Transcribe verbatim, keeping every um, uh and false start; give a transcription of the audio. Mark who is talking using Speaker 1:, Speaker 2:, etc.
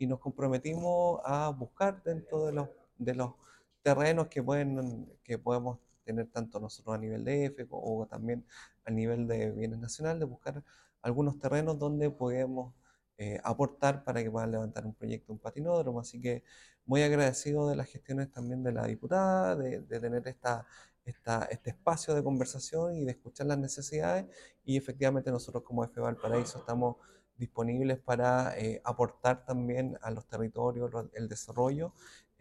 Speaker 1: y nos comprometimos a buscar dentro de los, de los terrenos que, pueden, que podemos tener tanto nosotros a nivel de F o también a nivel de bienes nacional, de buscar algunos terrenos donde podemos eh, aportar para que puedan levantar un proyecto, un patinódromo. Así que muy agradecido de las gestiones también de la diputada, de, de tener esta, esta, este espacio de conversación y de escuchar las necesidades. Y efectivamente nosotros como F Valparaíso estamos disponibles para eh, aportar también a los territorios, el desarrollo